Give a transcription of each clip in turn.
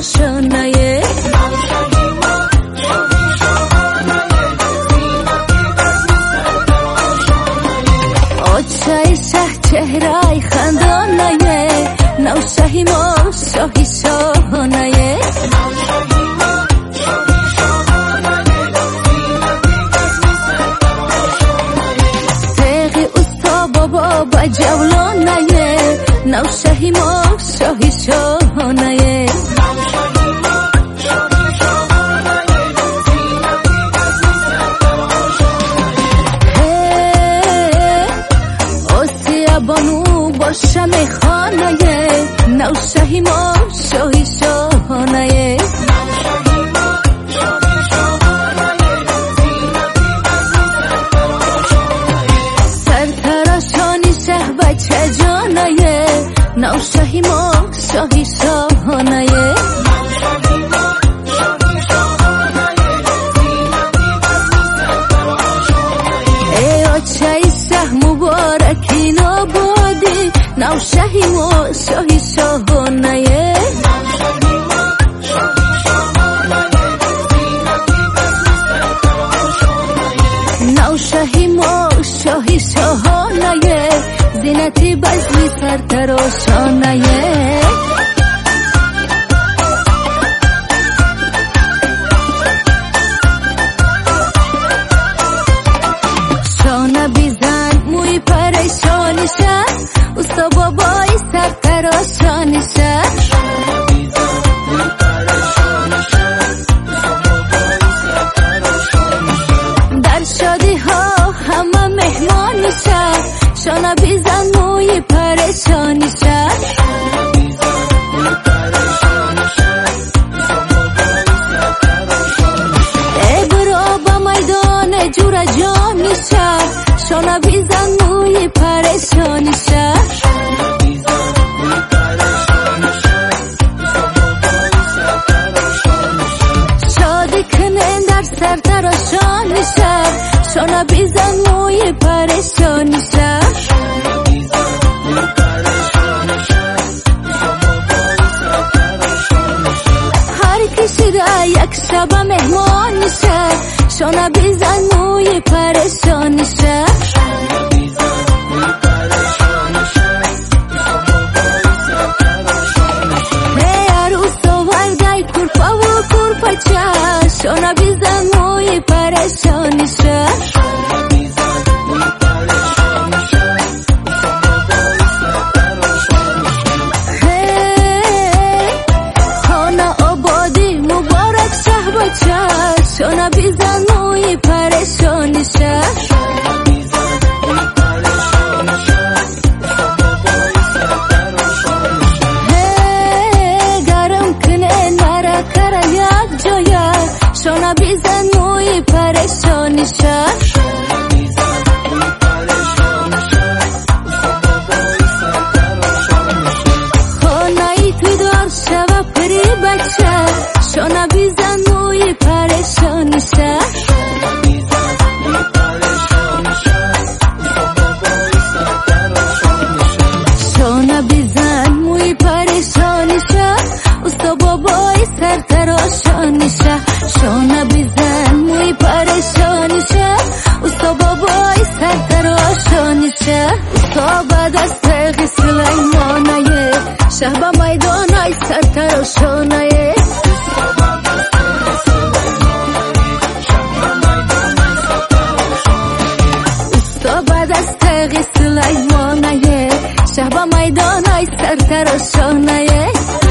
روشانه آچای شه چهرای خندانه نوشهی ما شاهی شاهانه تقی استا بابا با جولانه نوشهی ما شاهی شاهانه بانو باشم خانه نوشهی ما شاهی شاهانه سرتراشانی شه بچه جانه نوشهی ما شاهی شاهانه ای آچه شه مبارکی نابادی نوشهی ما شاهی شاهانه نوشهی ما شاهی شاهانه زینتی بزمی سرتراشانه شانه بیزن موی پریشانی شه استا بابای سرتراشانی شه در شادی ها همه مهمانی شه شانه بیزن موی پریشانی شه ای برا با میدان جور جانی شه شانه بیزن موی پریشانی شه شادی کنن در سرتراشانی شه شانه بیزن موی پریشانی شه هر کسی را یک شب مهمان شه شانه بیزن موی پریشانی شه شانه بیزن موی پریشانی شه خانه آبادی مبارک شه بچه شانه بیزن موی پریشانی شه گرم کنه مرا کره یک جایه شانه بیزن موی پریشانی شه خانه ای توی دار شوه پری بچه شانه بیزن موی پریشانی شه شانه بیزن موی پریشانی شه استا بابای سرتراشانی شه شانه بیزن موی پریشانی شه استا بابای سرتراشانی شه استا بعد از تقی سلیمانه شه با میدانای سرتراشانه استا بعد از تقی سلیمانه شه با میدانای سرتراشانه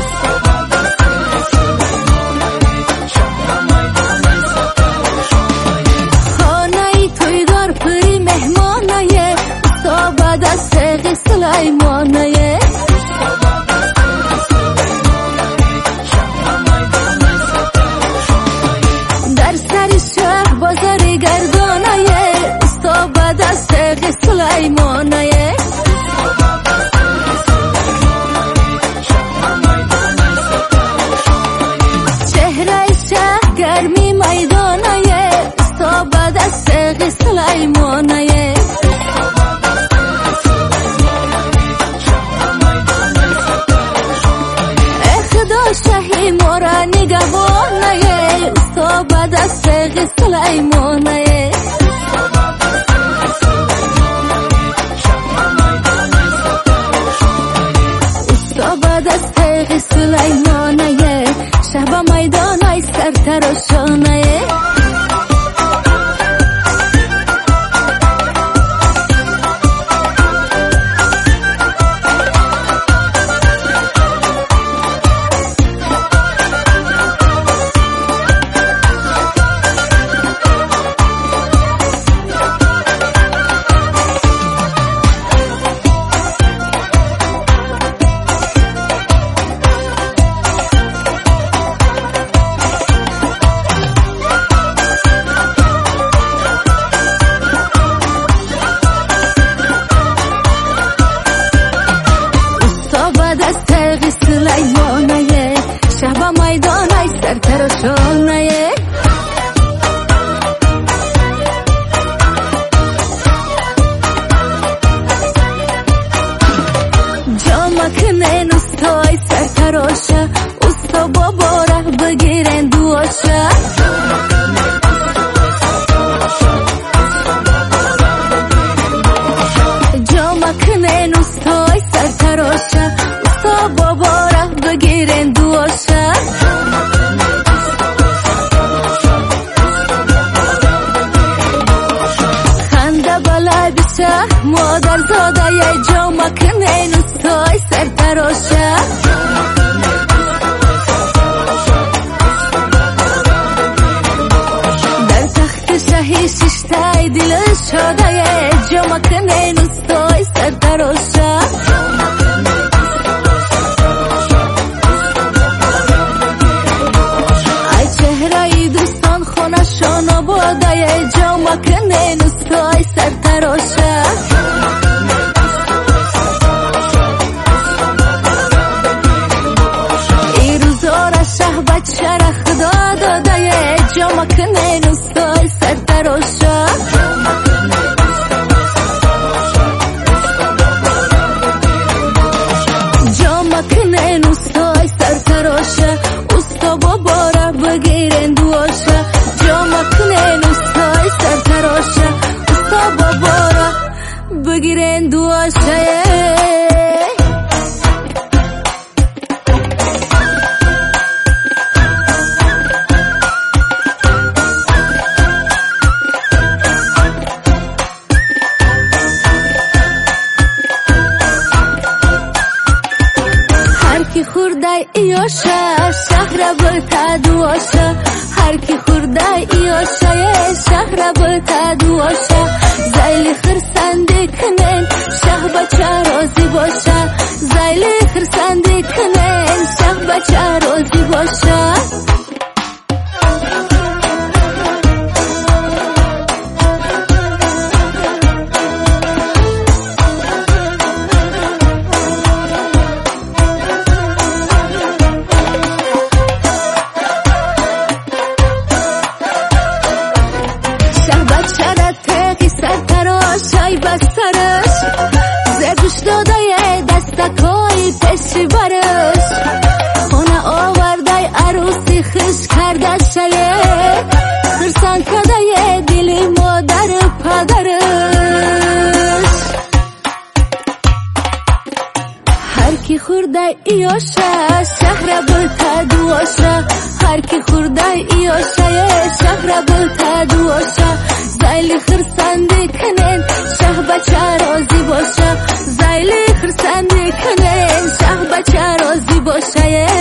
سلیمانه در سر شهر بازار گردانه استا بعد از تقی سلیمانه چهره شهر گرمی میدانه استا بعد از تقی سلیمانه شهی مورا سلیمانه استابد از تیغ سلیمانه شب میدانای سرتراشانه سلیمانه شب میدانای سرتراشانه جامکنن استای سرتراشه استا باباره بگیرن دواشه جامکنن استای سرتراشه باباره بگیرن دواشه خنده بلد شه مادر زاده یه جامکنن استای سرتراشه در تخت شهی ششتای دل شاده یه جامکنن استای سرتراشه خونشان باده جامکنن استای سرتراشه ای روزاره شه بچه را خدا داده جامکنن استای سرتراشه جامکنن استای سرتراشه استا باباره بگیرن دواشه جامکنن استای سرتراشه استا باباره بگیرن دواشه هر کی خورده ایاشه شهر بلتا دواشه هر کی خورده ایاشه شهر بلتا دواشه زیلی خرسنده کنن شه بچه رازی باشه زیلی خرسنده کنن شه بچه رازی باشه شای بسترش زدوش داده یه دستکای پشی برش خونه آورده عروسی خش کرده شیه خرسان کده یه دلی مادر پدرش هر کی خورده ایاشه شهر بلتا دواشه هر کی خورده ایاشه شهر بلتا دواشه زیلی خرسنده کنن شه بچه رازی باشه زیلی خرسنده کنن شه بچه رازی باشه